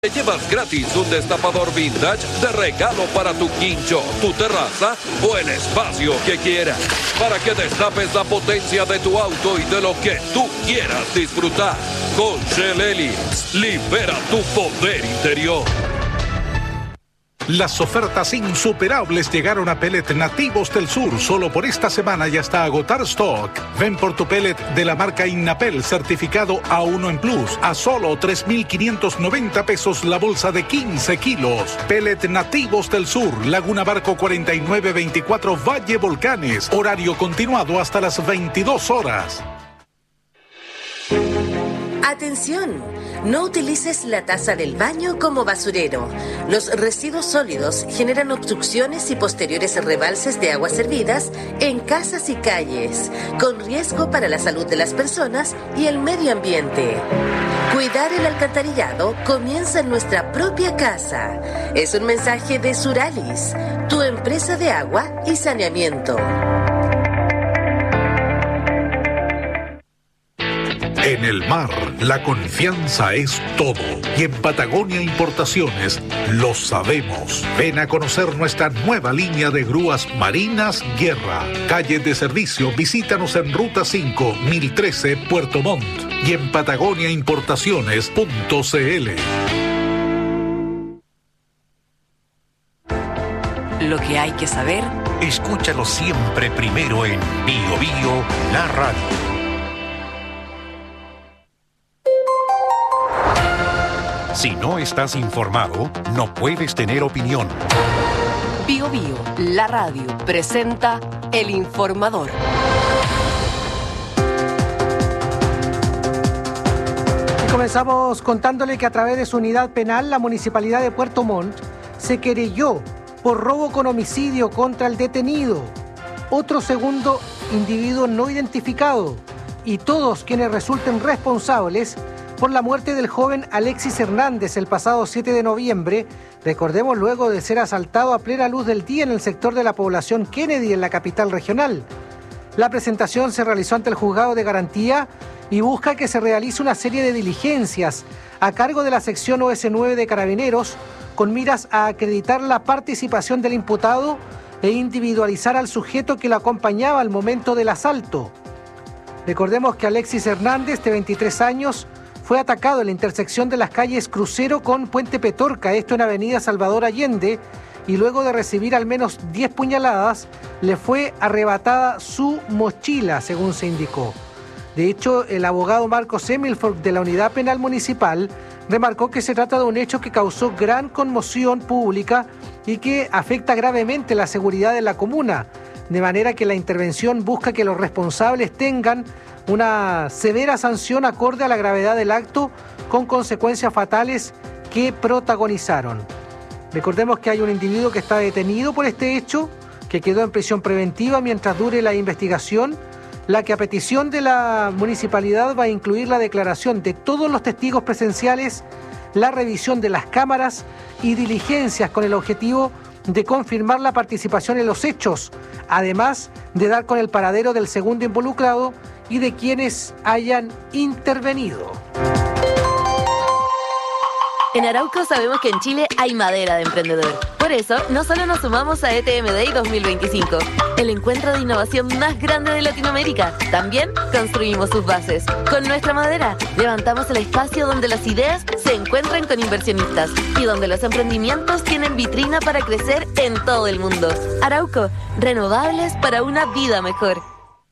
Te llevas gratis un destapador vintage de regalo para tu quincho, tu terraza o el espacio que quieras. Para que destapes la potencia de tu auto y de lo que tú quieras disfrutar. Con Shell Helix, libera tu poder interior. Las ofertas insuperables llegaron a Pellet Nativos del Sur solo por esta semana y hasta agotar stock. Ven por tu pellet de la marca Innapel certificado A1 en Plus a solo 3,590 pesos la bolsa de 15 kilos. Pellet Nativos del Sur, Laguna Barco 4924 Valle Volcanes. Horario continuado hasta las 22 horas. ¡Atención! No utilices la taza del baño como basurero. Los residuos sólidos generan obstrucciones y posteriores rebalses de aguas servidas en casas y calles, con riesgo para la salud de las personas y el medio ambiente. Cuidar el alcantarillado comienza en nuestra propia casa. Es un mensaje de Suralis, tu empresa de agua y saneamiento. En el mar, la confianza es todo. Y en Patagonia Importaciones lo sabemos. Ven a conocer nuestra nueva línea de grúas marinas Guerra. Calle de servicio, visítanos en Ruta 5, 1013, Puerto Montt. Y en patagoniaimportaciones.cl. Lo que hay que saber, escúchalo siempre primero en Bio Bio, la radio. Si no estás informado, no puedes tener opinión. Bio Bio, la radio, presenta El Informador. Y comenzamos contándole que a través de su unidad penal, la Municipalidad de Puerto Montt se querelló por robo con homicidio contra el detenido, otro segundo individuo no identificado y todos quienes resulten responsables por la muerte del joven Alexis Hernández el pasado 7 de noviembre, recordemos luego de ser asaltado a plena luz del día en el sector de la población Kennedy en la capital regional. La presentación se realizó ante el juzgado de garantía y busca que se realice una serie de diligencias a cargo de la sección OS9 de Carabineros con miras a acreditar la participación del imputado e individualizar al sujeto que lo acompañaba al momento del asalto. Recordemos que Alexis Hernández, de 23 años, fue atacado en la intersección de las calles Crucero con Puente Petorca, esto en Avenida Salvador Allende, y luego de recibir al menos 10 puñaladas, le fue arrebatada su mochila, según se indicó. De hecho, el abogado Marcos Emilford de la Unidad Penal Municipal remarcó que se trata de un hecho que causó gran conmoción pública y que afecta gravemente la seguridad de la comuna, de manera que la intervención busca que los responsables tengan una severa sanción acorde a la gravedad del acto con consecuencias fatales que protagonizaron. Recordemos que hay un individuo que está detenido por este hecho, que quedó en prisión preventiva mientras dure la investigación, la que a petición de la municipalidad va a incluir la declaración de todos los testigos presenciales, la revisión de las cámaras y diligencias con el objetivo de confirmar la participación en los hechos, además de dar con el paradero del segundo involucrado y de quienes hayan intervenido. En Arauco sabemos que en Chile hay madera de emprendedor. Por eso, no solo nos sumamos a ETM Day 2025, el encuentro de innovación más grande de Latinoamérica, también construimos sus bases. Con nuestra madera, levantamos el espacio donde las ideas se encuentran con inversionistas y donde los emprendimientos tienen vitrina para crecer en todo el mundo. Arauco, renovables para una vida mejor.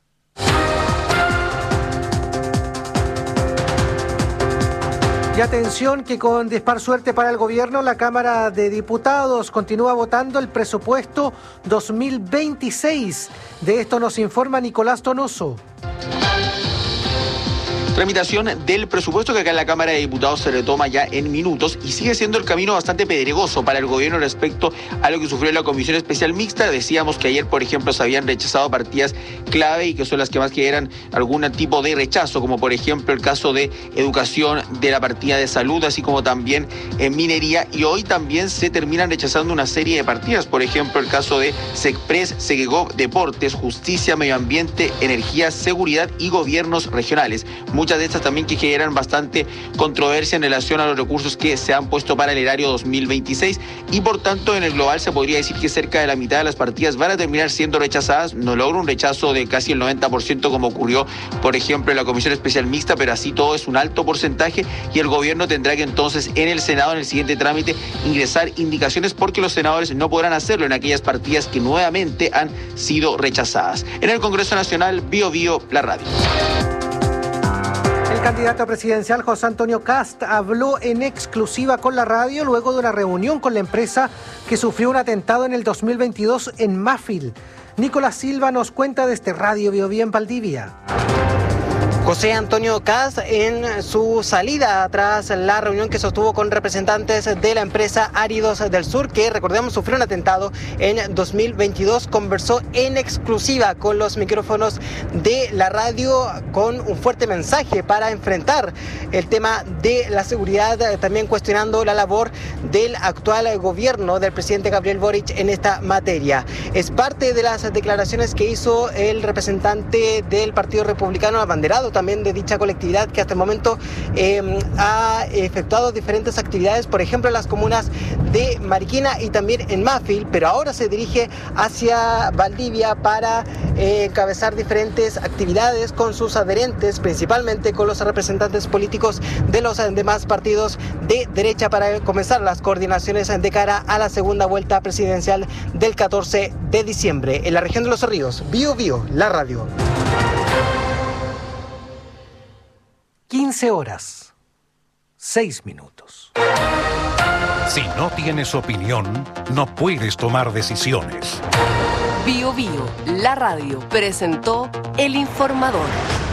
Y atención que con dispar suerte para el gobierno, la Cámara de Diputados continúa votando el presupuesto 2026. De esto nos informa Nicolás Donoso. Tramitación del presupuesto que acá en la Cámara de Diputados se retoma ya en minutos y sigue siendo el camino bastante pedregoso para el gobierno respecto a lo que sufrió la Comisión Especial Mixta. Decíamos que ayer, por ejemplo, se habían rechazado partidas clave y que son las que más generan algún tipo de rechazo, como por ejemplo el caso de educación, de la partida de salud, así como también en minería. Y hoy también se terminan rechazando una serie de partidas, por ejemplo el caso de SECPRES, Segegov, Deportes, Justicia, Medio Ambiente, Energía, Seguridad y Gobiernos Regionales. Muchas muchas de estas también que generan bastante controversia en relación a los recursos que se han puesto para el erario 2026 y por tanto en el global se podría decir que cerca de la mitad de las partidas van a terminar siendo rechazadas. No logra un rechazo de casi el 90% como ocurrió por ejemplo en la Comisión Especial Mixta, pero así todo es un alto porcentaje y el gobierno tendrá que entonces en el Senado en el siguiente trámite ingresar indicaciones porque los senadores no podrán hacerlo en aquellas partidas que nuevamente han sido rechazadas. En el Congreso Nacional, Bio Bio, la radio. El candidato presidencial José Antonio Kast habló en exclusiva con la radio luego de una reunión con la empresa que sufrió un atentado en el 2022 en Mafil. Nicolás Silva nos cuenta desde Radio Bio Bio en Valdivia. José Antonio Kast, en su salida tras la reunión que sostuvo con representantes de la empresa Áridos del Sur, que recordemos sufrió un atentado en 2022, conversó en exclusiva con los micrófonos de la radio con un fuerte mensaje para enfrentar el tema de la seguridad, también cuestionando la labor del actual gobierno del presidente Gabriel Boric en esta materia. Es parte de las declaraciones que hizo el representante del Partido Republicano abanderado también de dicha colectividad, que hasta el momento ha efectuado diferentes actividades, por ejemplo en las comunas de Mariquina y también en Mafil, pero ahora se dirige hacia Valdivia para encabezar diferentes actividades con sus adherentes, principalmente con los representantes políticos de los demás partidos de derecha para comenzar las coordinaciones de cara a la segunda vuelta presidencial del 14 de diciembre. En la región de Los Ríos, Bio Bio, la radio. 15 horas, 6 minutos. Si no tienes opinión, no puedes tomar decisiones. Bio Bio, la radio, presentó El Informador.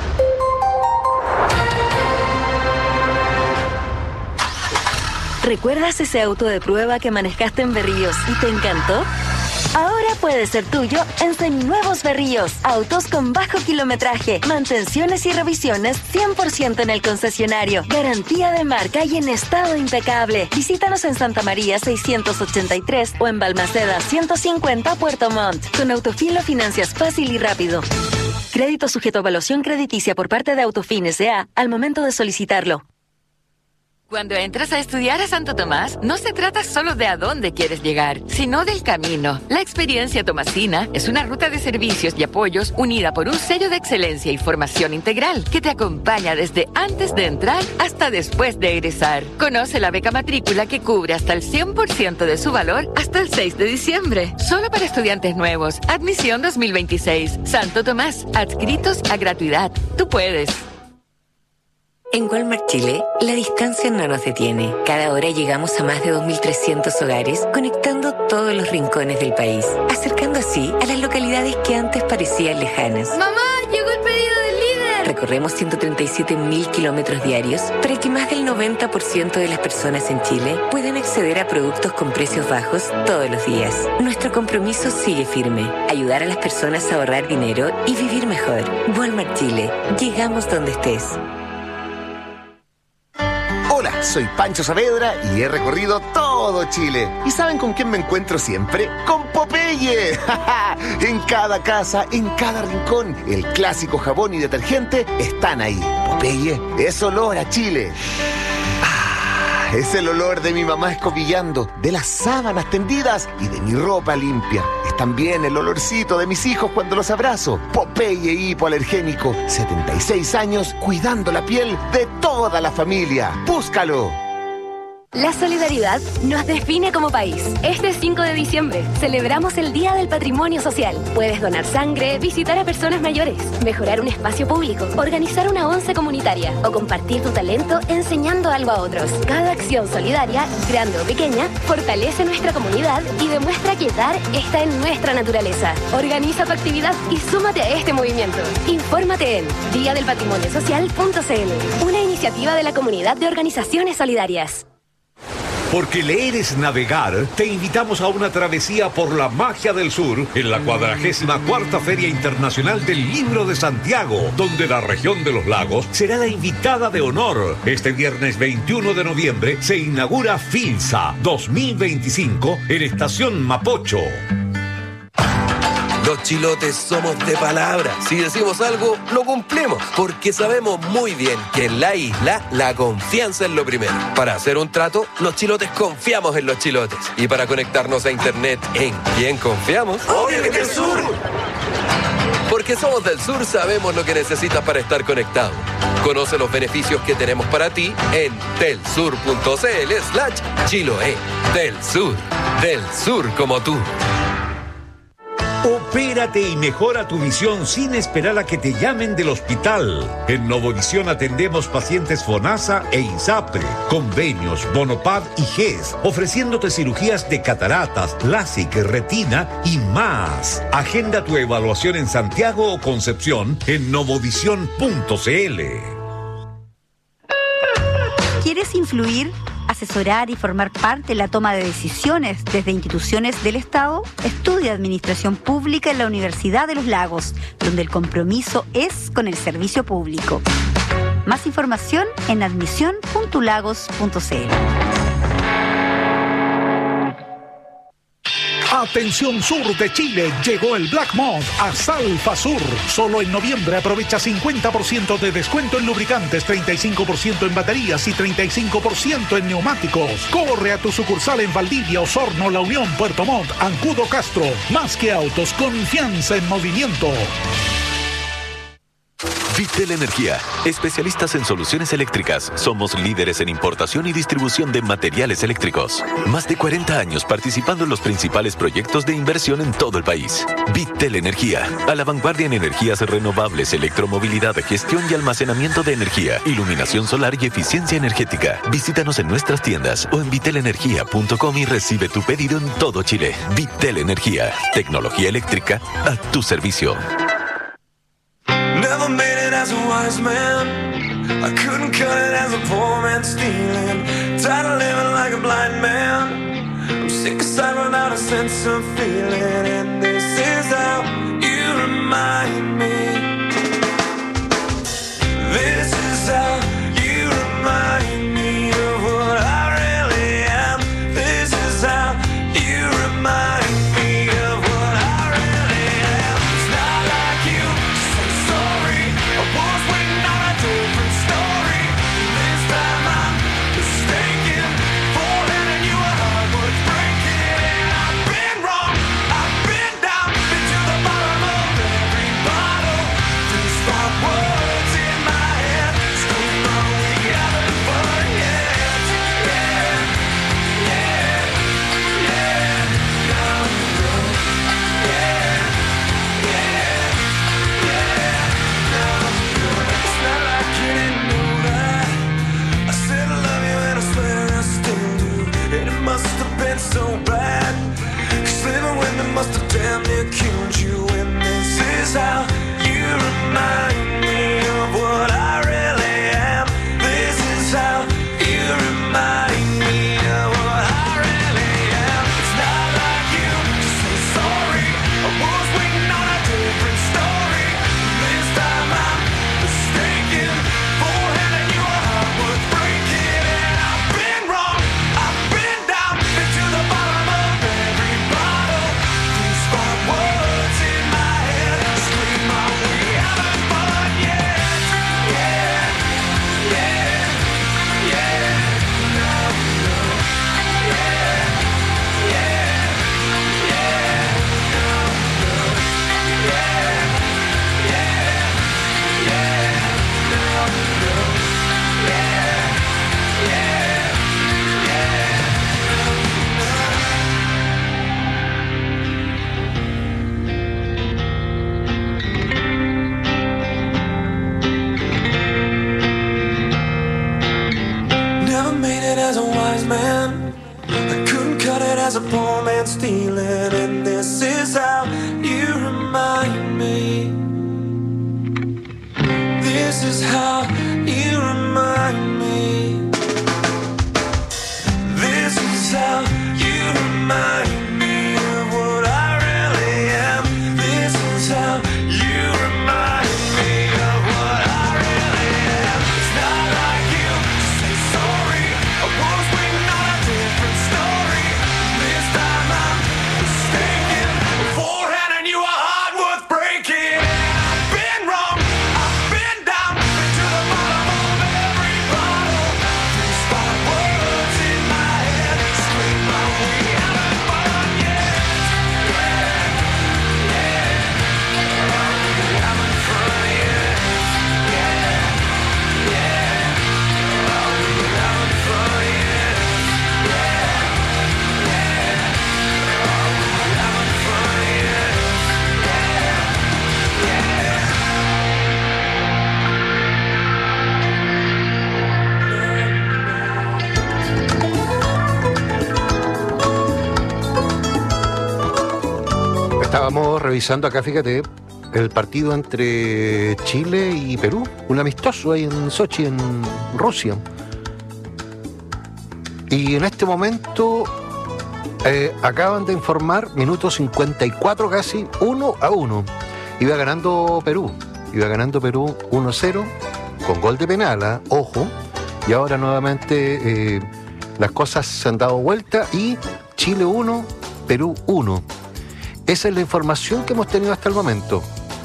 ¿Recuerdas ese auto de prueba que manejaste en Berríos y te encantó? Ahora puede ser tuyo en seminuevos Berríos. Autos con bajo kilometraje, mantenciones y revisiones 100% en el concesionario. Garantía de marca y en estado impecable. Visítanos en Santa María 683 o en Balmaceda 150 Puerto Montt. Con Autofin lo financias fácil y rápido. Crédito sujeto a evaluación crediticia por parte de Autofin S.A. al momento de solicitarlo. Cuando entras a estudiar a Santo Tomás, no se trata solo de a dónde quieres llegar, sino del camino. La experiencia tomasina es una ruta de servicios y apoyos unida por un sello de excelencia y formación integral que te acompaña desde antes de entrar hasta después de egresar. Conoce la beca matrícula que cubre hasta el 100% de su valor hasta el 6 de diciembre. Solo para estudiantes nuevos. Admisión 2026. Santo Tomás. Adscritos a gratuidad. Tú puedes. En Walmart Chile, la distancia no nos detiene. Cada hora llegamos a más de 2.300 hogares, conectando todos los rincones del país, acercando así a las localidades que antes parecían lejanas. ¡Mamá, llegó el pedido del líder! Recorremos 137.000 kilómetros diarios para que más del 90% de las personas en Chile puedan acceder a productos con precios bajos todos los días. Nuestro compromiso sigue firme, ayudar a las personas a ahorrar dinero y vivir mejor. Walmart Chile, llegamos donde estés. Hola, soy Pancho Saavedra y he recorrido todo Chile. ¿Y saben con quién me encuentro siempre? ¡Con Popeye! En cada casa, en cada rincón, el clásico jabón y detergente están ahí. Popeye es olor a Chile. Es el olor de mi mamá escobillando, de las sábanas tendidas y de mi ropa limpia. Es también el olorcito de mis hijos cuando los abrazo. Popeye hipoalergénico, 76 años cuidando la piel de toda la familia. ¡Búscalo! La solidaridad nos define como país. Este 5 de diciembre celebramos el Día del Patrimonio Social. Puedes donar sangre, visitar a personas mayores, mejorar un espacio público, organizar una once comunitaria o compartir tu talento enseñando algo a otros. Cada acción solidaria, grande o pequeña, fortalece nuestra comunidad y demuestra que dar está en nuestra naturaleza. Organiza tu actividad y súmate a este movimiento. Infórmate en diadelpatrimoniosocial.cl, una iniciativa de la Comunidad de Organizaciones Solidarias. Porque leer es navegar, te invitamos a una travesía por la magia del sur en la 44ª Feria Internacional del Libro de Santiago, donde la región de los lagos será la invitada de honor. Este viernes 21 de noviembre se inaugura FILSA 2025 en Estación Mapocho. Los chilotes somos de palabra. Si decimos algo, lo cumplimos. Porque sabemos muy bien que en la isla la confianza es lo primero. Para hacer un trato, los chilotes confiamos en los chilotes. Y para conectarnos a internet, ¿en quién confiamos? ¡Obviamente el sur! Porque somos del sur, sabemos lo que necesitas para estar conectado. Conoce los beneficios que tenemos para ti en telsur.cl/Chiloé. Del sur como tú. Opérate y mejora tu visión sin esperar a que te llamen del hospital. En Novovisión atendemos pacientes FONASA e INSAPRE, convenios, Bonopad y GES, ofreciéndote cirugías de cataratas, LASIK, retina y más. Agenda tu evaluación en Santiago o Concepción en novovisión.cl. ¿Quieres influir, asesorar y formar parte en la toma de decisiones desde instituciones del Estado? Estudia Administración Pública en la Universidad de los Lagos, donde el compromiso es con el servicio público. Más información en admisión.lagos.cl. Atención sur de Chile, llegó el Black Month a Salfa Sur. Solo en noviembre aprovecha 50% de descuento en lubricantes, 35% en baterías y 35% en neumáticos. Corre a tu sucursal en Valdivia, Osorno, La Unión, Puerto Montt, Ancudo, Castro. Más que autos, confianza en movimiento. Vitel Energía, especialistas en soluciones eléctricas. Somos líderes en importación y distribución de materiales eléctricos. Más de 40 años participando en los principales proyectos de inversión en todo el país. Vitel Energía, a la vanguardia en energías renovables, electromovilidad, gestión y almacenamiento de energía, iluminación solar y eficiencia energética. Visítanos en nuestras tiendas o en vitelenergia.com y recibe tu pedido en todo Chile. Vitel Energía, tecnología eléctrica a tu servicio. Never made it as a wise man. I couldn't cut it as a poor man stealing. Tired of living like a blind man. I'm sick aside without a sense of feeling. And this is how you remind me. This is how you remind me of what I really am. This is how you remind me. So bad, 'cause living with me must have damn near killed you. And this is how you remind me of what I really am. This is how you remind me of what I really am. It's not like you to say sorry. I was waiting on a different story. This time I'm mistaken for handing you a heart worth breaking. And I've been wrong, I've been down into the bottom of every bottle. These five words in my head scream out, we haven't fun yet. Yeah, yeah, yeah, no, no, yeah, yeah, yeah, no, no, yeah, yeah, yeah, no, no, yeah, yeah, Never made it as a wise man. I couldn't cut it as a poor man stealing. And this is how you remind me. This is how you remind me. This is how you remind me of what I really am. This is how you remind me of what I really am. It's not like you to say sorry. I was waiting on a different story. This time I'm mistaken for handing you a heart. Estábamos revisando acá, fíjate, el partido entre Chile y Perú, un amistoso ahí en Sochi, en Rusia. Y en este momento acaban de informar, minuto 54 casi, 1-1. Iba ganando Perú 1-0 con gol de penal, ojo. Y ahora nuevamente las cosas se han dado vuelta y Chile 1, Perú 1. Esa es la información que hemos tenido hasta el momento.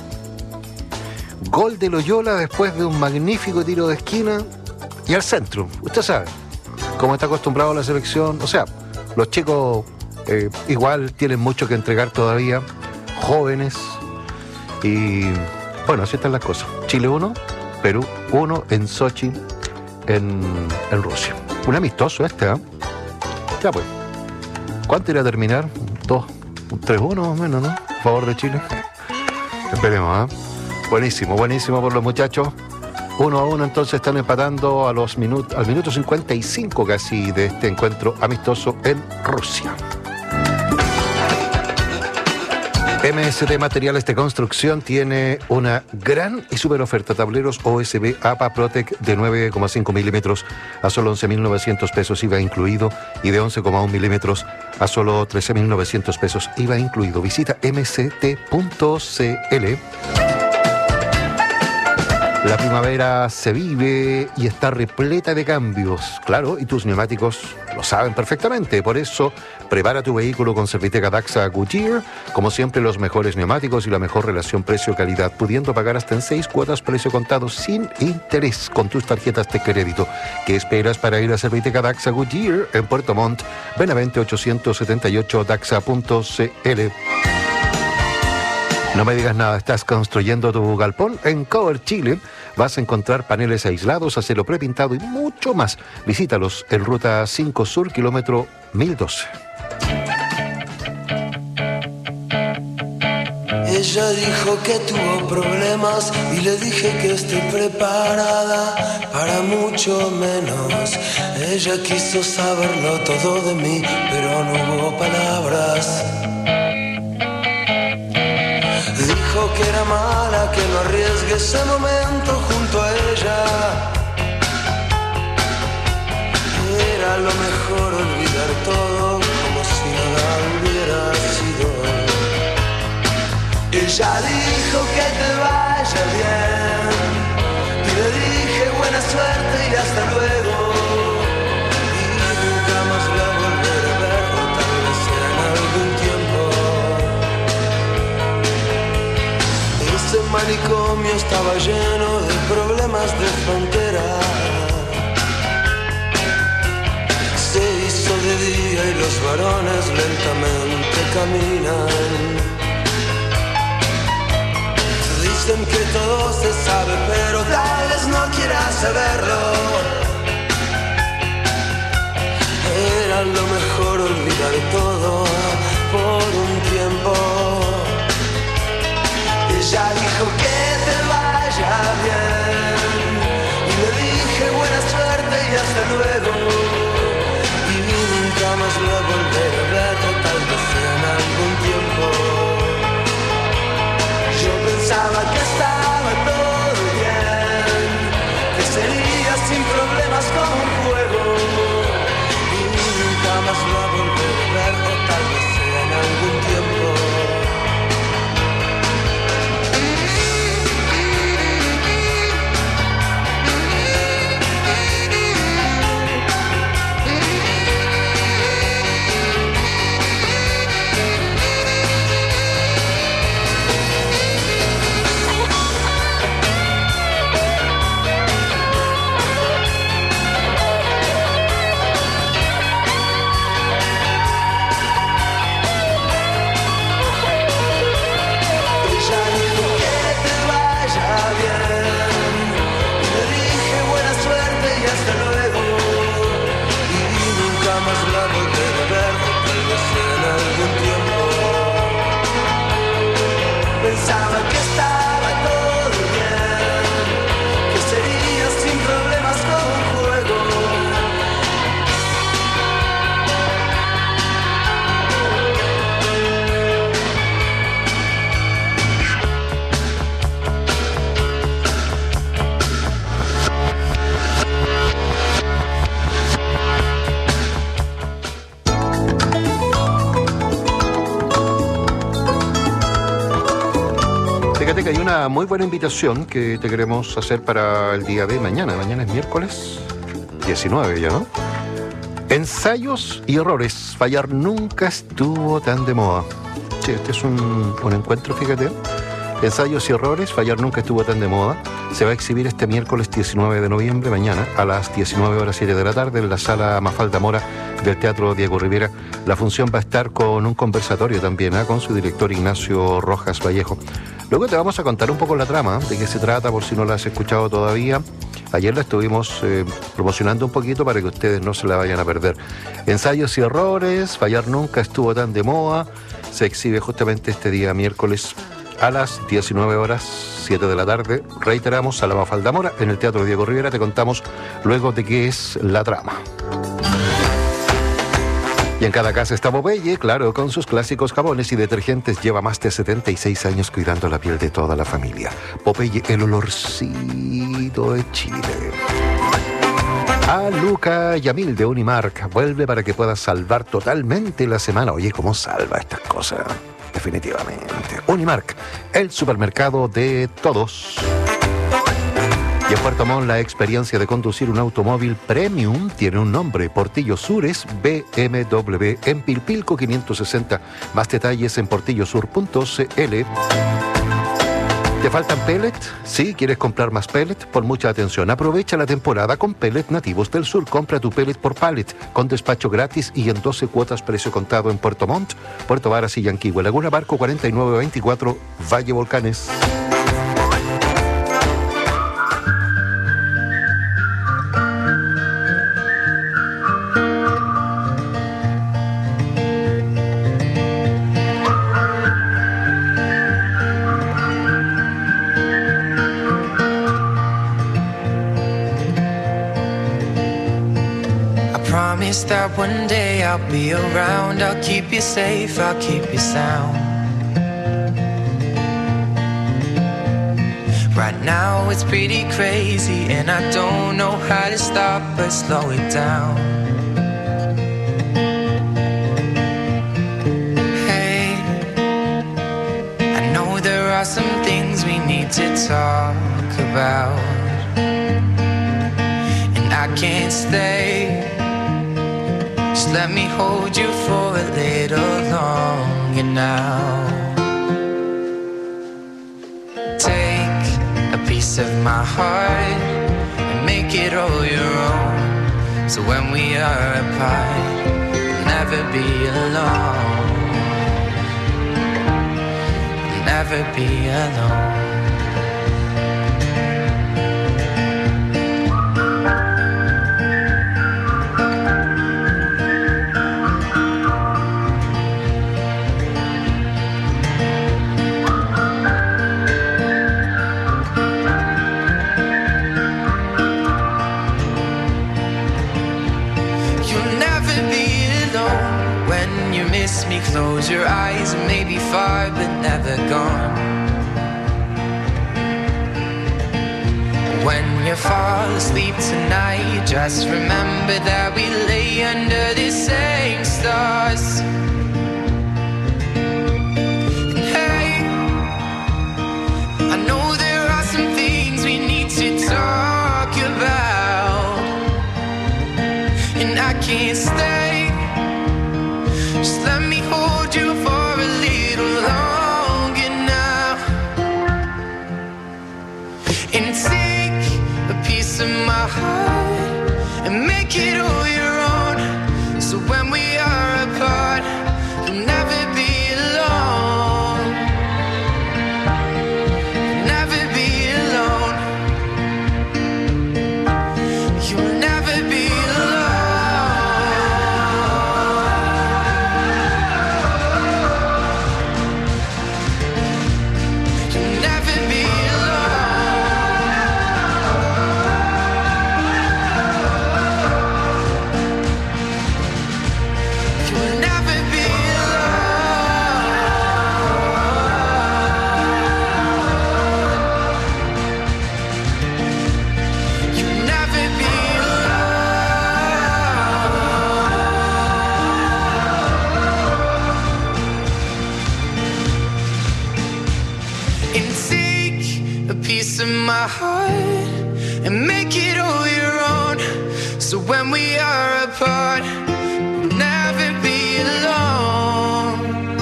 Gol de Loyola después de un magnífico tiro de esquina y al centro. Usted sabe, como está acostumbrado a la selección. O sea, los chicos igual tienen mucho que entregar todavía, jóvenes. Y bueno, así están las cosas. Chile 1, Perú 1 en Sochi, en Rusia. Un amistoso este, ¿eh? Ya pues. ¿Cuánto irá a terminar? 3-1 más o menos, ¿no? A favor de Chile. Esperemos, ¿eh? Buenísimo por los muchachos. 1-1, entonces están empatando al minuto 55 casi de este encuentro amistoso en Rusia. MST Materiales de Construcción tiene una gran y super oferta. Tableros OSB APA Protec de 9,5 milímetros a solo 11.900 pesos IVA incluido y de 11,1 milímetros a solo 13.900 pesos IVA incluido. Visita mct.cl. La primavera se vive y está repleta de cambios, claro, y tus neumáticos lo saben perfectamente. Por eso, prepara tu vehículo con Serviteca Daxa Goodyear. Como siempre, los mejores neumáticos y la mejor relación precio-calidad, pudiendo pagar hasta en 6 cuotas precio contado sin interés con tus tarjetas de crédito. ¿Qué esperas para ir a Serviteca Daxa Goodyear en Puerto Montt? Benavente 878 daxa.cl. No me digas nada, ¿estás construyendo tu galpón? En Cover Chile vas a encontrar paneles aislados, acero prepintado y mucho más. Visítalos en Ruta 5 Sur, kilómetro 1012. Ella dijo que tuvo problemas y le dije que estoy preparada para mucho menos. Ella quiso saberlo todo de mí, pero no hubo palabras. Dijo que era mala, que no arriesgue ese momento junto a ella. Era lo mejor olvidar todo como si nada hubiera sido. Ella dijo que te vaya bien y le dije buena suerte y hasta luego. Y nunca más la volveré a ver, o tal vez en algún tiempo. Ese manicomio estaba lleno de problemas de frontera. Se hizo de día y los varones lentamente caminan. Dicen que todo se sabe, pero tal vez no quieras saberlo. Era lo mejor olvidar todo por un tiempo. Ella dijo que te vaya bien y le dije buena suerte y hasta luego. Y nunca más la volveré a ver, o tal vez en algún tiempo. Yo pensaba que estaba todo bien, que sería sin problemas como un juego, y nunca más lo Fíjate que hay una muy buena invitación que te queremos hacer para el día de mañana. Mañana es miércoles 19 ya, ¿no? Ensayos y errores. Fallar nunca estuvo tan de moda. Sí, este es un encuentro, fíjate. Ensayos y errores. Fallar nunca estuvo tan de moda. Se va a exhibir este miércoles 19 de noviembre, mañana, a las 19:07 de la tarde, en la sala Mafalda Mora del Teatro Diego Rivera. La función va a estar con un conversatorio también, con su director Ignacio Rojas Vallejo. Luego te vamos a contar un poco la trama, de qué se trata, por si no la has escuchado todavía. Ayer la estuvimos promocionando un poquito para que ustedes no se la vayan a perder. Ensayos y errores, fallar nunca estuvo tan de moda. Se exhibe justamente este día miércoles a las 19:07 de la tarde. Reiteramos, a la Mafalda Mora, en el Teatro Diego Rivera. Te contamos luego de qué es la trama. Y en cada casa está Popeye, claro, con sus clásicos jabones y detergentes. Lleva más de 76 años cuidando la piel de toda la familia. Popeye, el olorcito de Chile. A Luca Yamil de Unimark. Vuelve para que puedas salvar totalmente la semana. Oye, ¿cómo salva estas cosas? Definitivamente. Unimark, el supermercado de todos. Y en Puerto Montt, la experiencia de conducir un automóvil premium tiene un nombre: Portillo Sures BMW, en Pilpilco 560. Más detalles en portillosur.cl. ¿Te faltan pellets? ¿Sí? ¿Quieres comprar más pellets? Pon mucha atención. Aprovecha la temporada con Pellet Nativos del Sur. Compra tu pellet por pallet, con despacho gratis y en 12 cuotas precio contado en Puerto Montt, Puerto Varas y Yanquihue. Laguna Barco 4924, Valle Volcanes. That one day I'll be around, I'll keep you safe, I'll keep you sound. Right now it's pretty crazy and I don't know how to stop but slow it down. Hey, I know there are some things we need to talk about, and I can't stay. Just let me hold you for a little longer now. Take a piece of my heart and make it all your own. So when we are apart, you'll never be alone. You'll never be alone. Me, close your eyes and maybe far but never gone. When you fall asleep tonight, just remember that we lay under the same stars. And hey, I know there are some things we need to talk about, and I can't stay. Just let me hold you for a little longer now, and take a piece of my heart and make it all your own. So when we are apart, you'll never be alone. You'll never be alone. You'll never be alone. my heart and make it all your own. So when we are apart, you'll never be alone.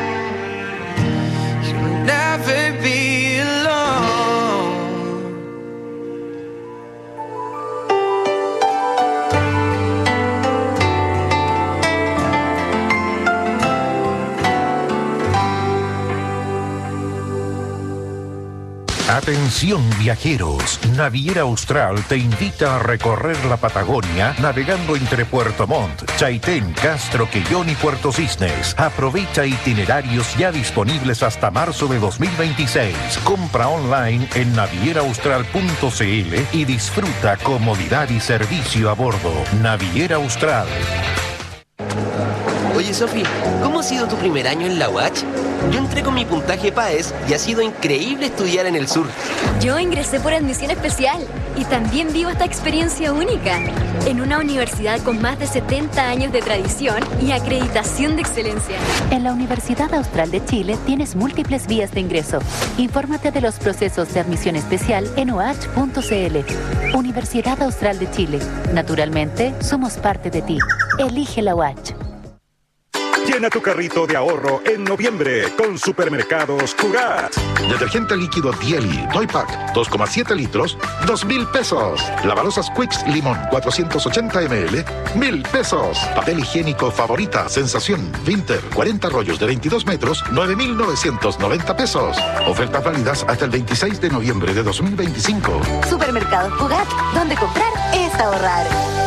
You'll never be alone. Atención viajeros, Naviera Austral te invita a recorrer la Patagonia navegando entre Puerto Montt, Chaitén, Castro, Quellón y Puerto Cisnes. Aprovecha itinerarios ya disponibles hasta marzo de 2026. Compra online en navieraaustral.cl y disfruta comodidad y servicio a bordo. Naviera Austral. Oye, Sofi, ¿cómo ha sido tu primer año en la UACH? Yo entré con mi puntaje PAES y ha sido increíble estudiar en el sur. Yo ingresé por admisión especial y también vivo esta experiencia única en una universidad con más de 70 años de tradición y acreditación de excelencia. En la Universidad Austral de Chile tienes múltiples vías de ingreso. Infórmate de los procesos de admisión especial en uach.cl. Universidad Austral de Chile. Naturalmente, somos parte de ti. Elige la UACH. Llena tu carrito de ahorro en noviembre con Supermercados Cugat. Detergente líquido Dieli, Toy Pack, 2,7 litros, 2,000 pesos. Lavarosas Quicks Limón, 480 ml, 1,000 pesos. Papel higiénico Favorita, Sensación, Winter, 40 rollos de 22 metros, 9,990 pesos. Ofertas válidas hasta el 26 de noviembre de 2025. Supermercados Cugat, donde comprar es ahorrar.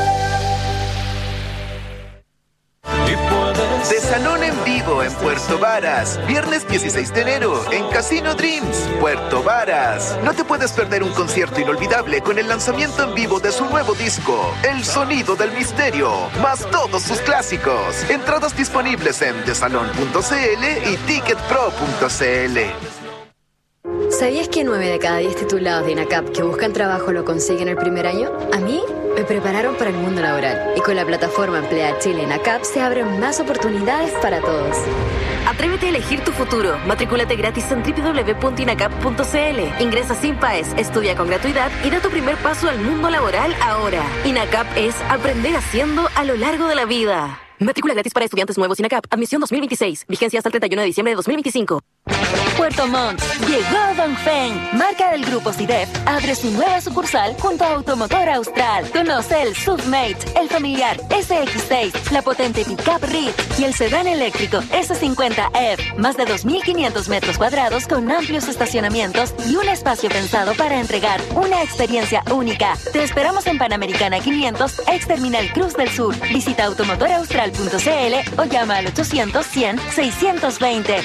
De Salón en Vivo en Puerto Varas. Viernes 16 de enero en Casino Dreams, Puerto Varas. No te puedes perder un concierto inolvidable con el lanzamiento en vivo de su nuevo disco, El Sonido del Misterio, más todos sus clásicos. Entradas disponibles en desalon.cl y ticketpro.cl. ¿Sabías que 9 de cada 10 titulados de INACAP que buscan trabajo lo consiguen el primer año? A mí me prepararon para el mundo laboral y con la plataforma Emplea Chile INACAP se abren más oportunidades para todos. Atrévete a elegir tu futuro. Matricúlate gratis en www.inacap.cl. Ingresa sin PAES, estudia con gratuidad y da tu primer paso al mundo laboral ahora. INACAP es aprender haciendo a lo largo de la vida. Matrícula gratis para estudiantes nuevos INACAP. Admisión 2026. Vigencia hasta el 31 de diciembre de 2025. Puerto Montt. Llegó Dongfeng. Marca del grupo CIDEF abre su nueva sucursal junto a Automotor Austral. Conoce el Submate, el familiar SX6, la potente Pickup Rit y el sedán eléctrico S50F. Más de 2.500 metros cuadrados con amplios estacionamientos y un espacio pensado para entregar una experiencia única. Te esperamos en Panamericana 500, ex Terminal Cruz del Sur. Visita automotoraustral.cl o llama al 800-100-620.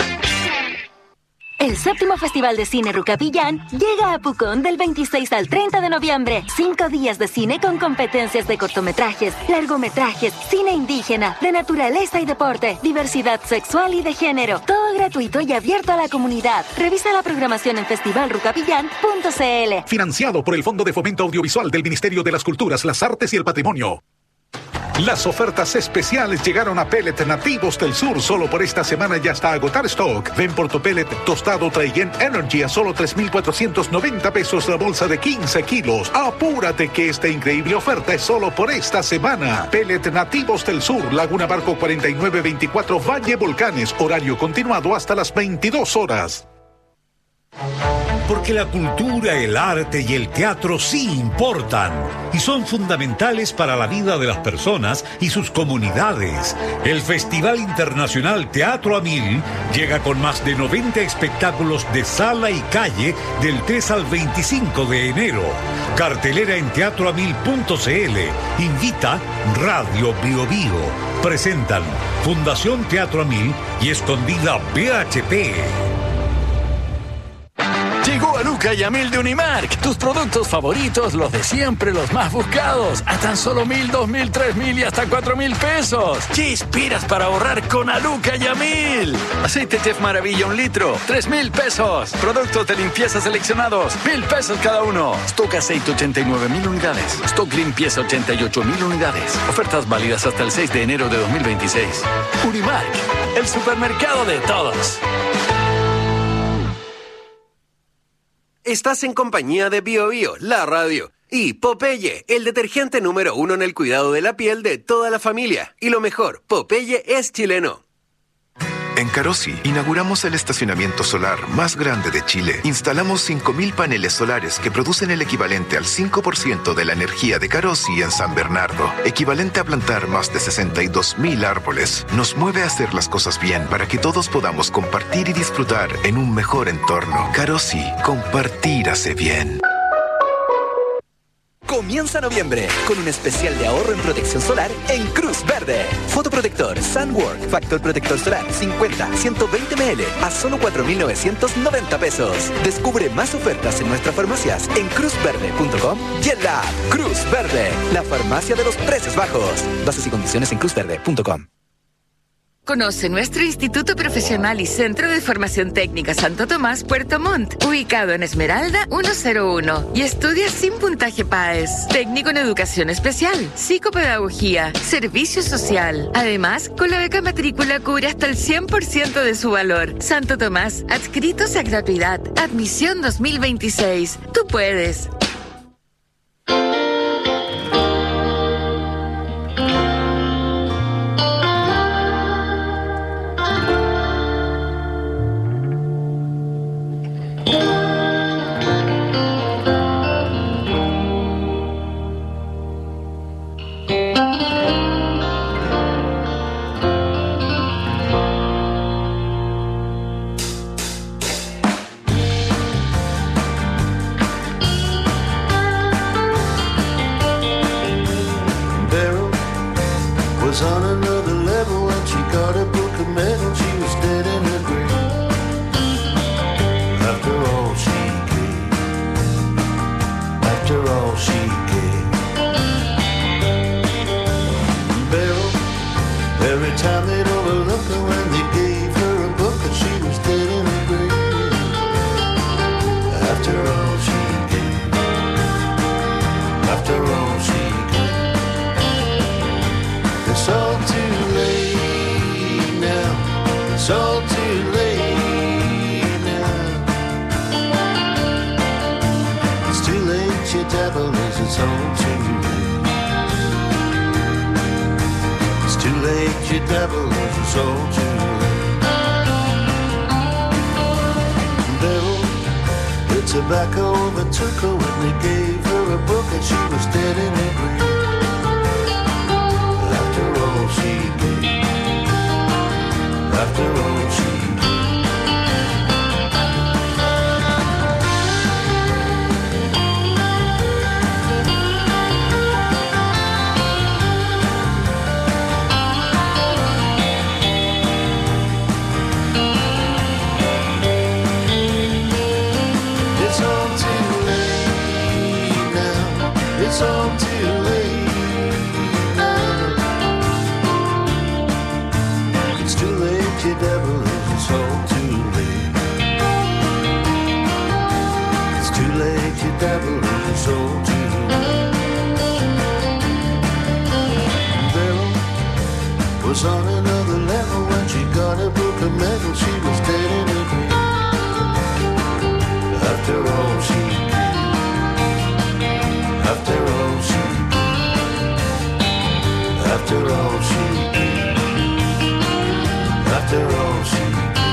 El 7º Festival de Cine Rucapillán llega a Pucón del 26 al 30 de noviembre. 5 días de cine con competencias de cortometrajes, largometrajes, cine indígena, de naturaleza y deporte, diversidad sexual y de género. Todo gratuito y abierto a la comunidad. Revisa la programación en festivalrucapillán.cl. Financiado por el Fondo de Fomento Audiovisual del Ministerio de las Culturas, las Artes y el Patrimonio. Las ofertas especiales llegaron a Pellet Nativos del Sur. Solo por esta semana ya hasta agotar stock. Ven por tu pellet tostado Trayen Energy a solo 3,490 pesos la bolsa de 15 kilos. Apúrate que esta increíble oferta es solo por esta semana. Pellet Nativos del Sur, Laguna Barco 4924, Valle Volcanes. Horario continuado hasta las 22 horas. Porque la cultura, el arte y el teatro sí importan y son fundamentales para la vida de las personas y sus comunidades. El Festival Internacional Teatro a Mil llega con más de 90 espectáculos de sala y calle del 3 al 25 de enero. Cartelera en teatroamil.cl. Invita Radio Bio Bio. Presentan Fundación Teatro a Mil y Escondida BHP. Llegó Aluca y Amil de Unimark. Tus productos favoritos, los de siempre, los más buscados. A tan solo 1,000, 2,000, 3,000 y hasta 4,000 pesos. ¿Qué esperas para ahorrar con Aluca y Amil? Aceite Chef Maravilla 1 litro, 3,000 pesos. Productos de limpieza seleccionados, 1,000 pesos cada uno. Stock aceite 89,000 unidades. Stock limpieza 88,000 unidades. Ofertas válidas hasta el 6 de enero de 2026. Unimark, el supermercado de todos. estás en compañía de Bio Bio, la radio. Y Popeye, el detergente número 1 en el cuidado de la piel de toda la familia. Y lo mejor, Popeye es chileno. En Carosi, inauguramos el estacionamiento solar más grande de Chile. Instalamos 5.000 paneles solares que producen el equivalente al 5% de la energía de Carosi en San Bernardo, equivalente a plantar más de 62.000 árboles. Nos mueve a hacer las cosas bien para que todos podamos compartir y disfrutar en un mejor entorno. Carosi, compartir hace bien. Comienza noviembre con un especial de ahorro en protección solar en Cruz Verde. Fotoprotector Sunwork Factor Protector Solar 50, 120 ml a solo 4.990 pesos. Descubre más ofertas en nuestras farmacias en cruzverde.com y en la app Cruz Verde, la farmacia de los precios bajos. Bases y condiciones en cruzverde.com. Conoce nuestro Instituto Profesional y Centro de Formación Técnica Santo Tomás, Puerto Montt, ubicado en Esmeralda 101. Y estudia sin puntaje PAES. Técnico en Educación Especial, Psicopedagogía, Servicio Social. Además, con la beca matrícula cubre hasta el 100% de su valor. Santo Tomás, adscritos a gratuidad. Admisión 2026. Tú puedes. On another level when she got a book of medal, she was dead in her grave. After all she gave, after all she gave. Beryl, every time they'd overlook her when they gave her a book and she was dead in her grave. After all she gave, after all she gave. It's all too late now. It's all too late now. It's too late, you devil, it's all too late. It's too late, you devil, it's all too late. Devil, the tobacco overtook her when they gave her a book and she was dead in her grave. After all she gave, after all she It's all too late now. It's all too late. You devil, it's all too late. It's too late, you devil, it's all too late. Beryl was on another level when she got a book of medal. She was dead in her grave. After all she gave, after all she gave, after all she gave. After all she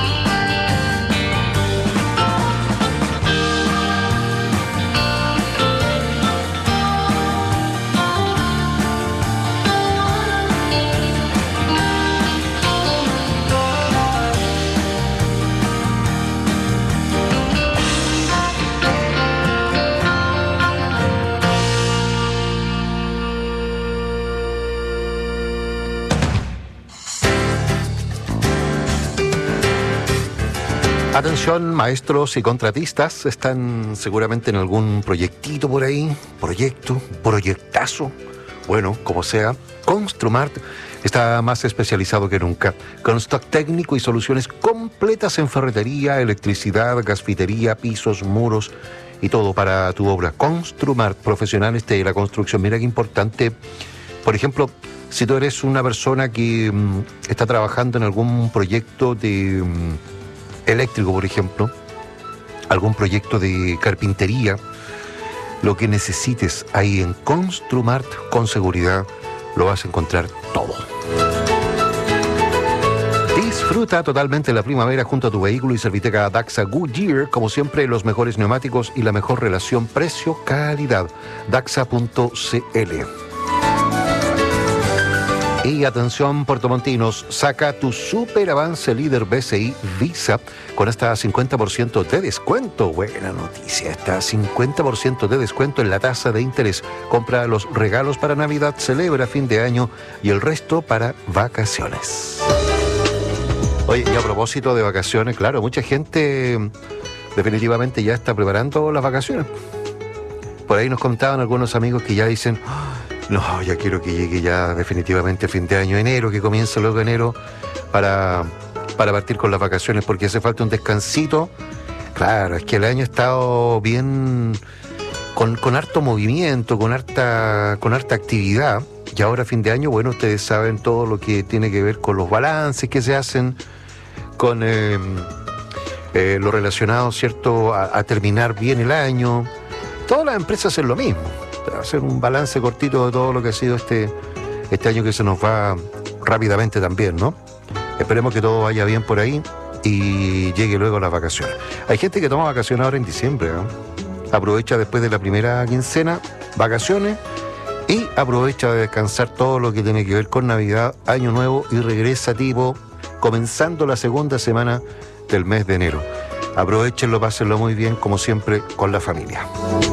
Atención, maestros y contratistas, están seguramente en algún proyectito por ahí, proyectazo, bueno, como sea. Construmart está más especializado que nunca, con stock técnico y soluciones completas en ferretería, electricidad, gasfitería, pisos, muros y todo para tu obra. Construmart, profesionales de la construcción. Mira qué importante, por ejemplo, si tú eres una persona que está trabajando en algún proyecto de eléctrico, por ejemplo, algún proyecto de carpintería, lo que necesites ahí en Construmart, con seguridad lo vas a encontrar todo. Disfruta totalmente la primavera junto a tu vehículo y Serviteca Daxa Goodyear. Como siempre, los mejores neumáticos y la mejor relación precio-calidad. Daxa.cl. Y atención, puertomontinos, saca tu super avance líder BCI Visa con hasta 50% de descuento. Buena noticia, hasta 50% de descuento en la tasa de interés. Compra los regalos para Navidad, celebra fin de año y el resto para vacaciones. Oye, y a propósito de vacaciones, claro, mucha gente definitivamente ya está preparando las vacaciones. Por ahí nos contaban algunos amigos que ya dicen, no, ya quiero que llegue ya definitivamente fin de año, enero, que comience luego enero para partir con las vacaciones, porque hace falta un descansito. Claro, es que el año ha estado bien, con harto movimiento, con harta actividad, y ahora fin de año, bueno, ustedes saben todo lo que tiene que ver con los balances que se hacen, con lo relacionado, ¿cierto?, a terminar bien el año. Todas las empresas hacen lo mismo, hacer un balance cortito de todo lo que ha sido este año que se nos va rápidamente también, ¿no? Esperemos que todo vaya bien por ahí y llegue luego las vacaciones. Hay gente que toma vacaciones ahora en diciembre, ¿no? Aprovecha después de la primera quincena vacaciones y aprovecha de descansar todo lo que tiene que ver con Navidad, Año Nuevo, y regresa tipo comenzando la segunda semana del mes de enero. Aprovechenlo, pásenlo muy bien, como siempre, con la familia.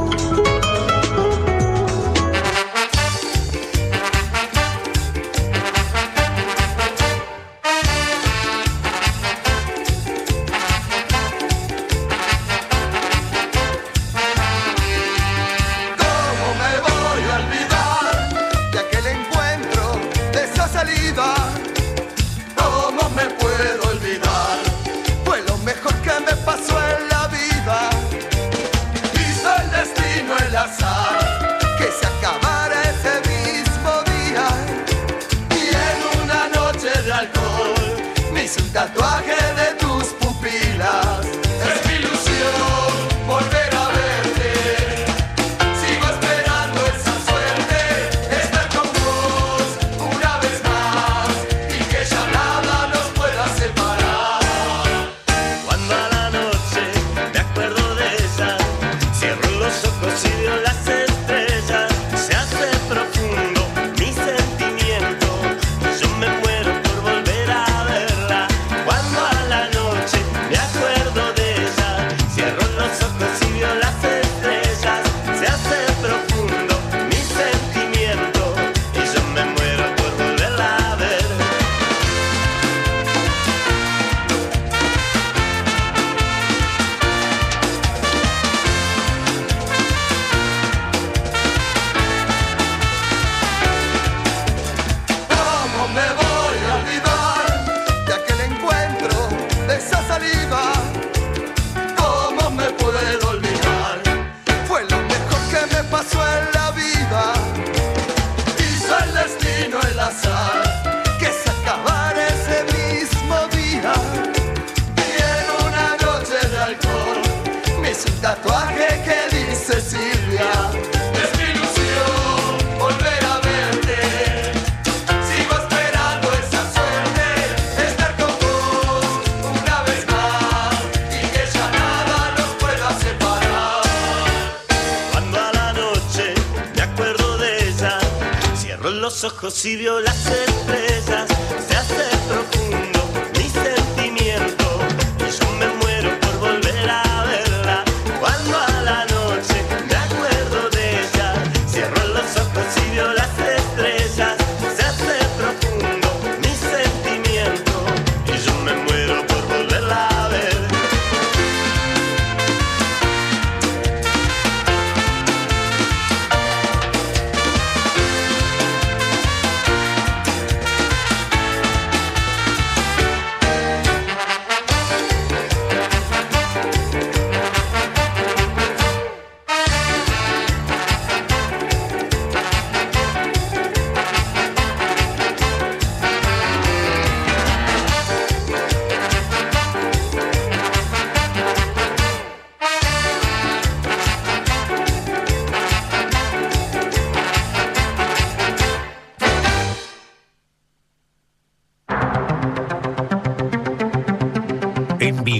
Ojos y vio las estrellas, se hace profundo mi sentimiento y yo me muero por volver a verla. Cuando a la noche me acuerdo de ella, cierro los ojos y vio las estrellas, se hace profundo mi sentimiento y yo me muero por volverla a ver.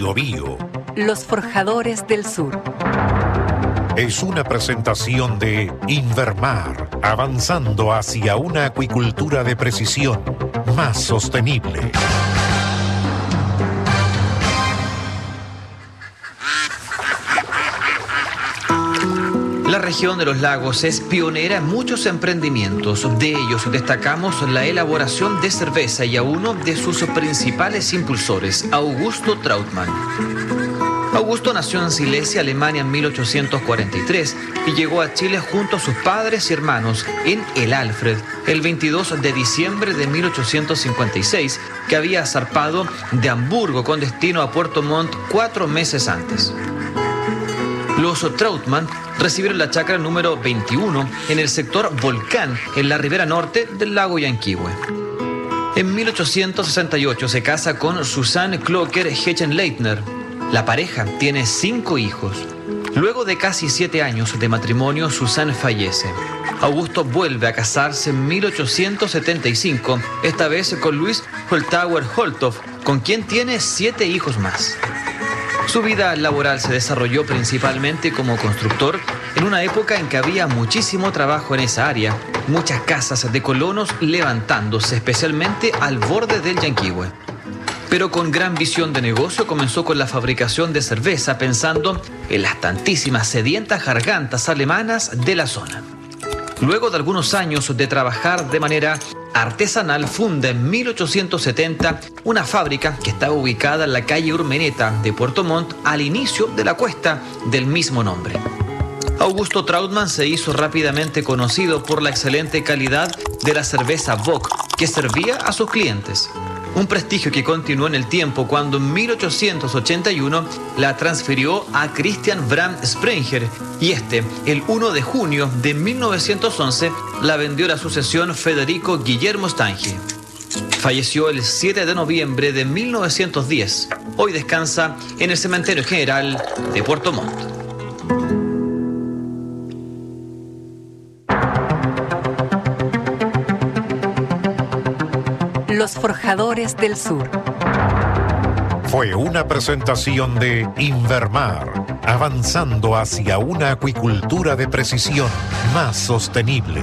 Biobío. Los Forjadores del Sur. Es una presentación de Invermar, avanzando hacia una acuicultura de precisión más sostenible. La región de los lagos es pionera en muchos emprendimientos. De ellos destacamos la elaboración de cerveza y a uno de sus principales impulsores, Augusto Trautmann. Augusto nació en Silesia, Alemania, en 1843 y llegó a Chile junto a sus padres y hermanos en El Alfred el 22 de diciembre de 1856, que había zarpado de Hamburgo con destino a Puerto Montt 4 meses antes. Los Trautmann recibieron la chacra número 21 en el sector Volcán, en la ribera norte del lago Yanquihue. En 1868 se casa con Susanne Klocker Hechenleitner. La pareja tiene 5 hijos. Luego de casi 7 años de matrimonio, Susanne fallece. Augusto vuelve a casarse en 1875, esta vez con Luis Holtauer Holthoff, con quien tiene 7 hijos más. Su vida laboral se desarrolló principalmente como constructor en una época en que había muchísimo trabajo en esa área, muchas casas de colonos levantándose, especialmente al borde del Yanquihue. Pero con gran visión de negocio comenzó con la fabricación de cerveza, pensando en las tantísimas sedientas gargantas alemanas de la zona. Luego de algunos años de trabajar de manera artesanal, funda en 1870 una fábrica que estaba ubicada en la calle Urmeneta de Puerto Montt, al inicio de la cuesta del mismo nombre. Augusto Trautmann se hizo rápidamente conocido por la excelente calidad de la cerveza Bock que servía a sus clientes. Un prestigio que continuó en el tiempo cuando en 1881 la transfirió a Christian Bram Sprenger y el 1 de junio de 1911, la vendió a la sucesión Federico Guillermo Stange. Falleció el 7 de noviembre de 1910. Hoy descansa en el Cementerio General de Puerto Montt. Los Forjadores del Sur. Fue una presentación de Invermar, avanzando hacia una acuicultura de precisión más sostenible.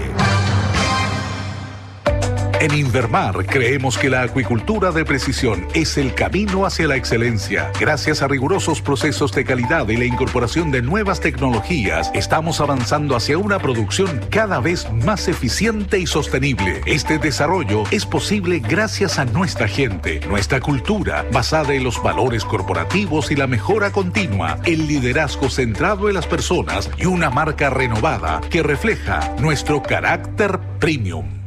En Invermar creemos que la acuicultura de precisión es el camino hacia la excelencia. Gracias a rigurosos procesos de calidad y la incorporación de nuevas tecnologías, estamos avanzando hacia una producción cada vez más eficiente y sostenible. Este desarrollo es posible gracias a nuestra gente, nuestra cultura, basada en los valores corporativos y la mejora continua, el liderazgo centrado en las personas y una marca renovada que refleja nuestro carácter premium.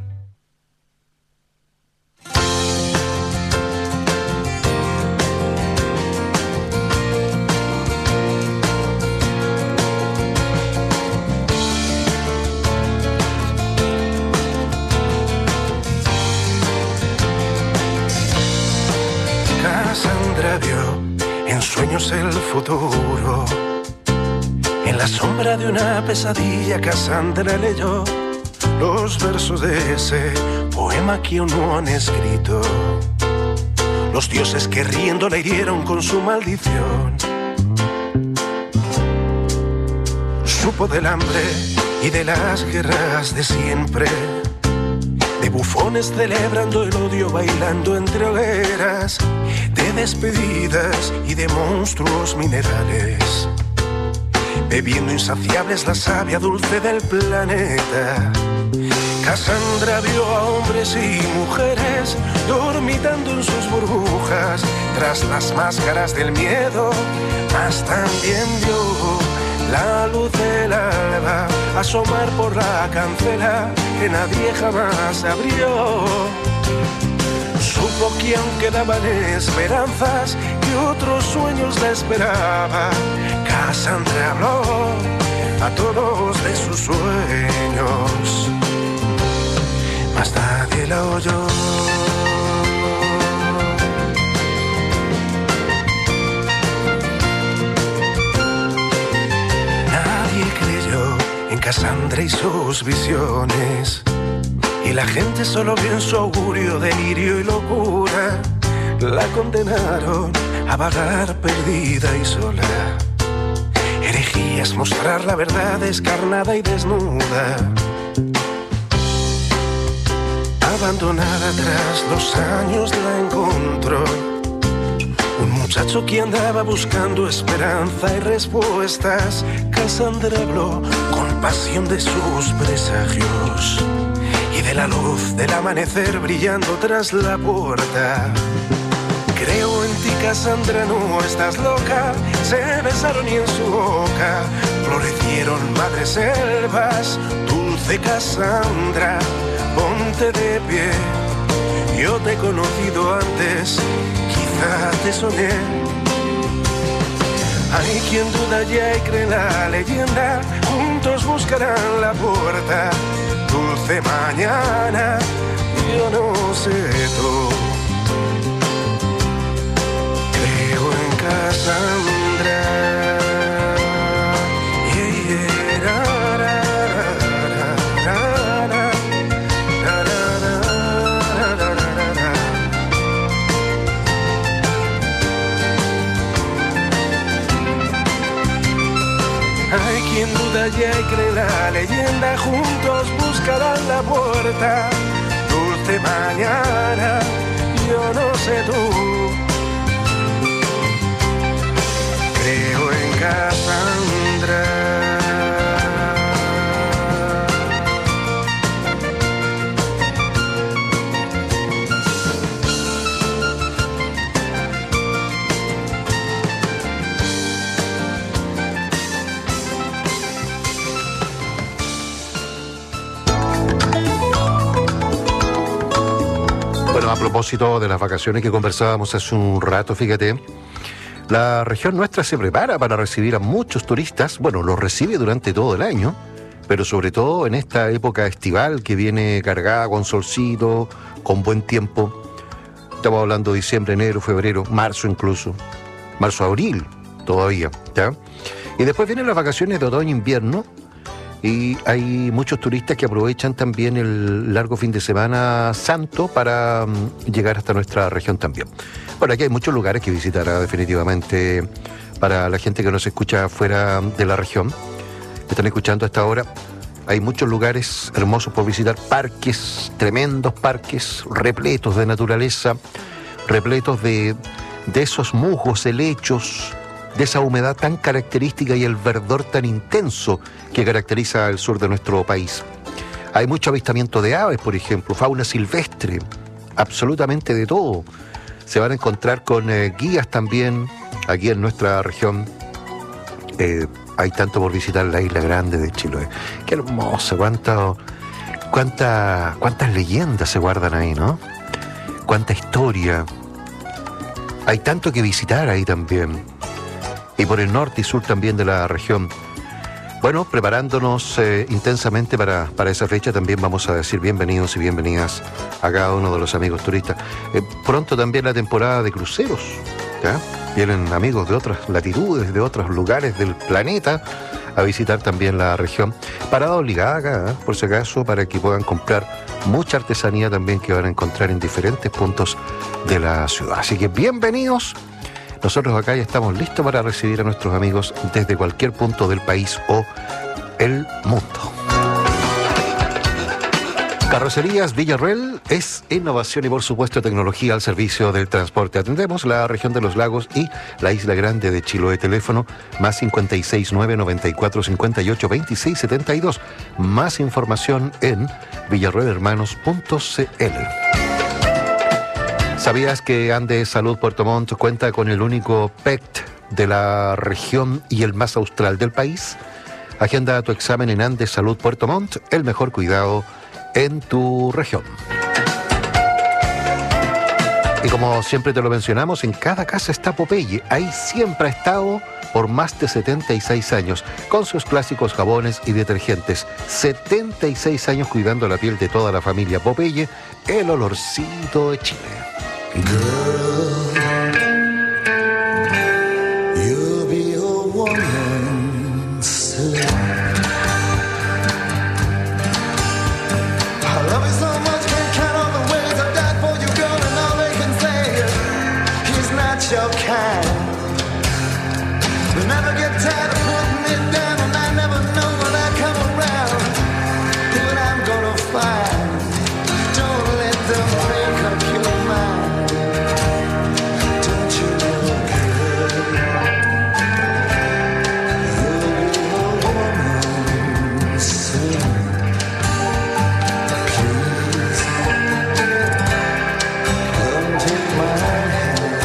En sueños el futuro, en la sombra de una pesadilla Cassandra leyó los versos de ese poema que aún no han escrito. Los dioses que riendo la hirieron con su maldición. Supo del hambre y de las guerras de siempre, de bufones celebrando el odio, bailando entre hogueras, de despedidas y de monstruos minerales, bebiendo insaciables la savia dulce del planeta. Cassandra vio a hombres y mujeres dormitando en sus burbujas tras las máscaras del miedo, mas también vio la luz del alba asomar por la cancela que nadie jamás abrió. Supo que aún quedaban esperanzas, que otros sueños la esperaban. Cassandra habló a todos de sus sueños, mas nadie la oyó. En Cassandra y sus visiones, y la gente solo vio en su augurio delirio y locura. La condenaron a vagar perdida y sola. Herejía es mostrar la verdad descarnada y desnuda. Abandonada tras 2 años la encontró. Un muchacho que andaba buscando esperanza y respuestas. Cassandra habló con pasión de sus presagios y de la luz del amanecer brillando tras la puerta. Creo en ti, Cassandra, no estás loca. Se besaron y en su boca florecieron madres selvas. Dulce Cassandra, ponte de pie. Yo te he conocido antes, quizá te soñé. Hay quien duda ya y cree en la leyenda. Juntos buscarán la puerta. Dulce mañana, yo no sé tú. Creo en Cassandra. Hay quien duda ya y cree en la leyenda. Juntos buscarán la puerta. Dulce mañana, yo no sé tú. Creo en Cassandra. Bueno, a propósito de las vacaciones que conversábamos hace un rato, fíjate, la región nuestra se prepara para recibir a muchos turistas. Bueno, los recibe durante todo el año, pero sobre todo en esta época estival que viene cargada con solcito, con buen tiempo. Estamos hablando de diciembre, enero, febrero, marzo incluso. Marzo, abril todavía, ¿ya? Y después vienen las vacaciones de otoño-invierno. Y hay muchos turistas que aprovechan también el largo fin de semana santo para llegar hasta nuestra región también. Bueno, aquí hay muchos lugares que visitar definitivamente para la gente que nos escucha fuera de la región. Me están escuchando a esta hora. Hay muchos lugares hermosos por visitar, parques, tremendos parques, repletos de naturaleza, repletos de esos musgos, helechos, de esa humedad tan característica y el verdor tan intenso que caracteriza el sur de nuestro país. Hay mucho avistamiento de aves, por ejemplo, fauna silvestre, absolutamente de todo. Se van a encontrar con guías también aquí en nuestra región. Hay tanto por visitar la Isla Grande de Chiloé. Qué hermoso, cuántas leyendas se guardan ahí, ¿no? Cuánta historia. Hay tanto que visitar ahí también. Y por el norte y sur también de la región. Bueno, preparándonos intensamente para esa fecha, también vamos a decir bienvenidos y bienvenidas a cada uno de los amigos turistas. Pronto también la temporada de cruceros, ¿ya? Vienen amigos de otras latitudes, de otros lugares del planeta a visitar también la región. Parada obligada acá, por si acaso, para que puedan comprar mucha artesanía también que van a encontrar en diferentes puntos de la ciudad. Así que bienvenidos. Nosotros acá ya estamos listos para recibir a nuestros amigos desde cualquier punto del país o el mundo. Carrocerías Villarroel es innovación y por supuesto tecnología al servicio del transporte. Atendemos la región de los lagos y la Isla Grande de Chiloé. Teléfono más 569-9458-2672. Más información en villarroelhermanos.cl. ¿Sabías que Andes Salud Puerto Montt cuenta con el único PET de la región y el más austral del país? Agenda tu examen en Andes Salud Puerto Montt, el mejor cuidado en tu región. Y como siempre te lo mencionamos, en cada casa está Popeye. Ahí siempre ha estado por más de 76 años, con sus clásicos jabones y detergentes. 76 años cuidando la piel de toda la familia. Popeye, el olorcito de Chile. Girl, you'll be a woman soon. I love you so much, can't count all the ways I've died for you, girl, and all they can say is he's not at your kind. You never get tired of putting me down, and I never know when I come around what I'm gonna find. Don't let them break up your mind. Don't you know, girl, you'll be a woman soon. Please, come take my hand.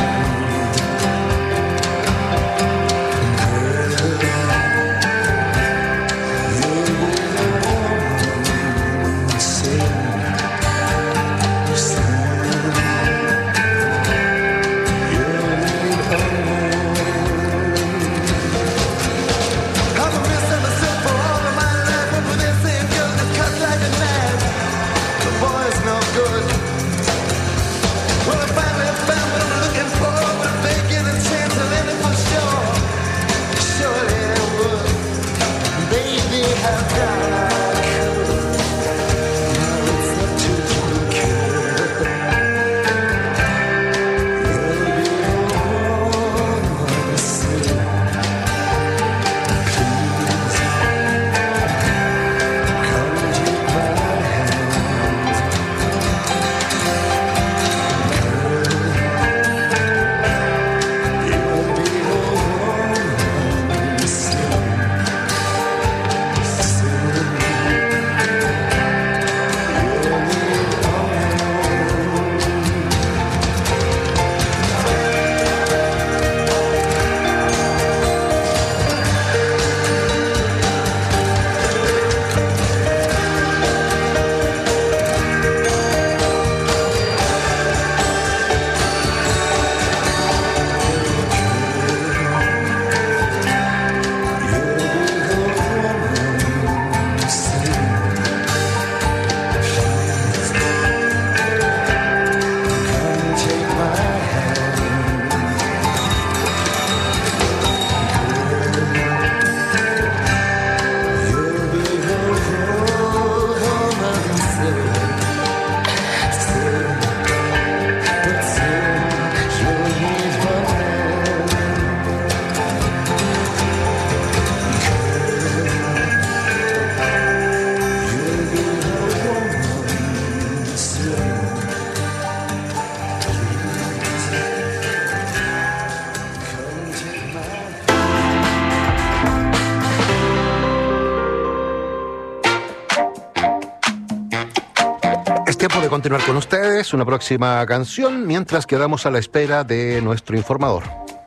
Tiempo de continuar con ustedes, una próxima canción, mientras quedamos a la espera de nuestro informador.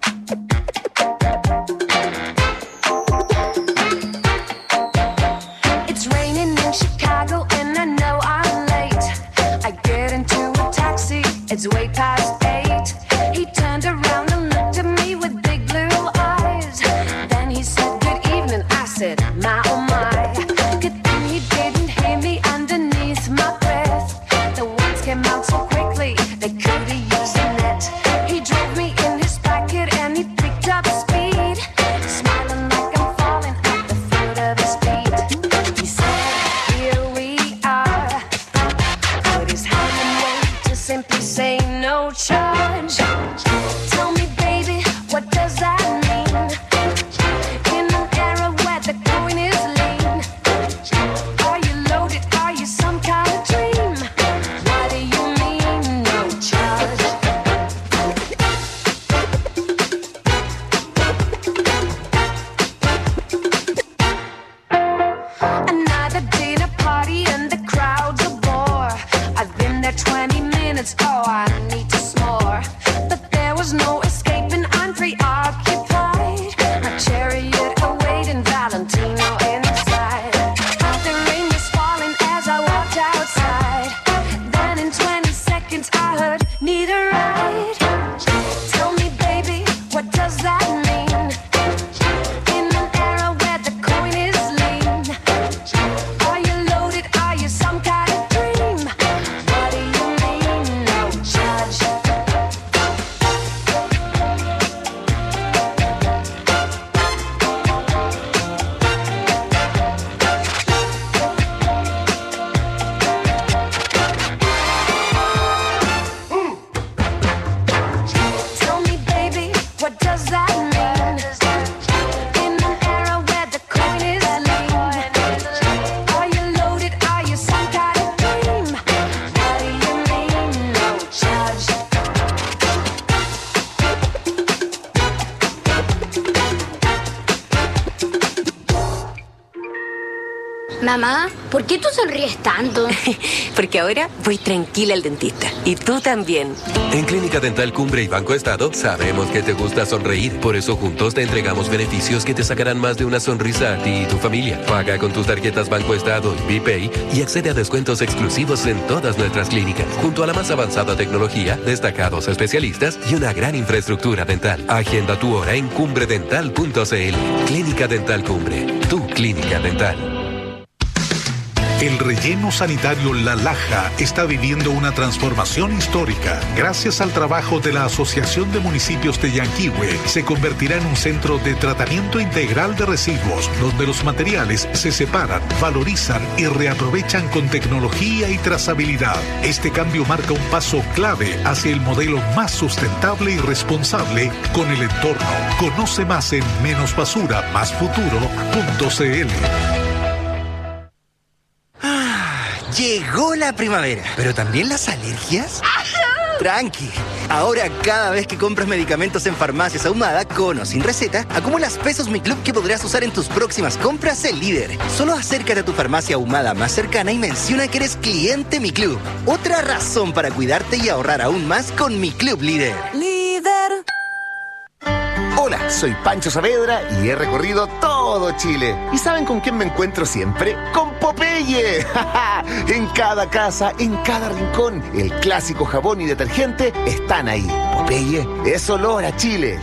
It's raining in Chicago and I know I'm late. I get into a taxi, it's way past 8. He turned around and looked at me with big blue eyes. Then he said, good evening. I said, my oh my. Good thing he didn't hear me underneath my breath. Came out so quickly, they could've used a net. He drove me in his pocket. Mamá, ¿por qué tú sonríes tanto? Porque ahora voy tranquila al dentista. Y tú también. En Clínica Dental Cumbre y Banco Estado sabemos que te gusta sonreír. Por eso juntos te entregamos beneficios que te sacarán más de una sonrisa a ti y tu familia. Paga con tus tarjetas Banco Estado y BPay y accede a descuentos exclusivos en todas nuestras clínicas. Junto a la más avanzada tecnología, destacados especialistas y una gran infraestructura dental. Agenda tu hora en cumbredental.cl. Clínica Dental Cumbre. Tu clínica dental. El relleno sanitario La Laja está viviendo una transformación histórica. Gracias al trabajo de la Asociación de Municipios de Yanquihue, se convertirá en un centro de tratamiento integral de residuos, donde los materiales se separan, valorizan y reaprovechan con tecnología y trazabilidad. Este cambio marca un paso clave hacia el modelo más sustentable y responsable con el entorno. Conoce más en menosbasura-futuro.cl. Llegó la primavera, pero también las alergias. Tranqui, ahora cada vez que compras medicamentos en Farmacias Ahumada, con o sin receta, acumulas pesos Mi Club que podrás usar en tus próximas compras en Líder. Solo acércate a tu farmacia ahumada más cercana y menciona que eres cliente Mi Club. Otra razón para cuidarte y ahorrar aún más con Mi Club Líder. Líder. Hola, soy Pancho Saavedra y he recorrido todo Chile. ¿Y saben con quién me encuentro siempre? ¡Con Popeye! En cada casa, en cada rincón, el clásico jabón y detergente están ahí. Popeye es olor a Chile.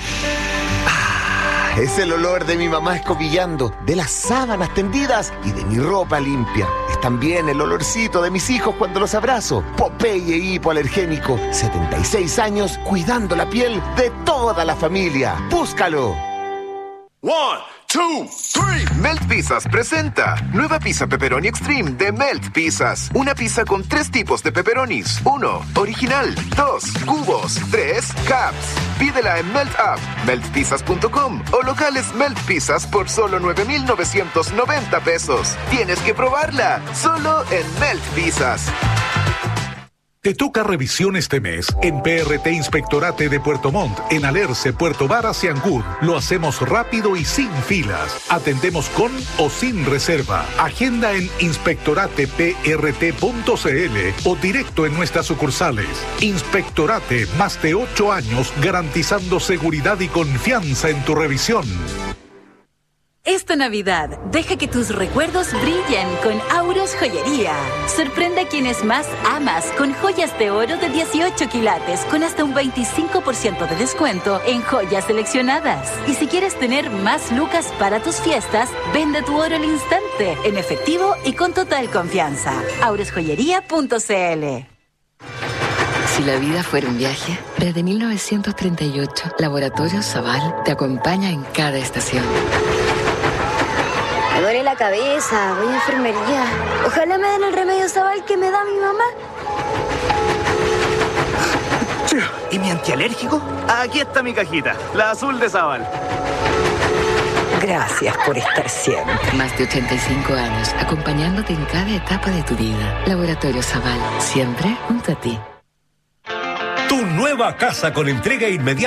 Es el olor de mi mamá escobillando, de las sábanas tendidas y de mi ropa limpia. Es también el olorcito de mis hijos cuando los abrazo. Popeye hipoalergénico, 76 años cuidando la piel de toda la familia. ¡Búscalo! 1, 2, 3. Melt Pizzas presenta nueva pizza pepperoni extreme de Melt Pizzas. Una pizza con 3 tipos de pepperonis. 1, original. 2, cubos. 3, caps. Pídela en Melt App, meltpizzas.com o locales Melt Pizzas por solo 9,990 pesos. Tienes que probarla, solo en Melt Pizzas. Te toca revisión este mes en PRT Inspectorate de Puerto Montt, en Alerce, Puerto Varas y Ancud. Lo hacemos rápido y sin filas. Atendemos con o sin reserva. Agenda en inspectorateprt.cl o directo en nuestras sucursales. Inspectorate, más de 8 años garantizando seguridad y confianza en tu revisión. Esta Navidad, deja que tus recuerdos brillen con Auros Joyería. Sorprende a quienes más amas con joyas de oro de 18 quilates con hasta un 25% de descuento en joyas seleccionadas. Y si quieres tener más lucas para tus fiestas, vende tu oro al instante, en efectivo y con total confianza. aurosjoyería.cl. Si la vida fuera un viaje, desde 1938, Laboratorio Zaval te acompaña en cada estación. Me duele la cabeza, voy a enfermería. Ojalá me den el remedio Zaval que me da mi mamá. ¿Y mi antialérgico? Aquí está mi cajita, la azul de Zaval. Gracias por estar siempre. Más de 85 años, acompañándote en cada etapa de tu vida. Laboratorio Zaval, siempre junto a ti. Tu nueva casa con entrega inmediata.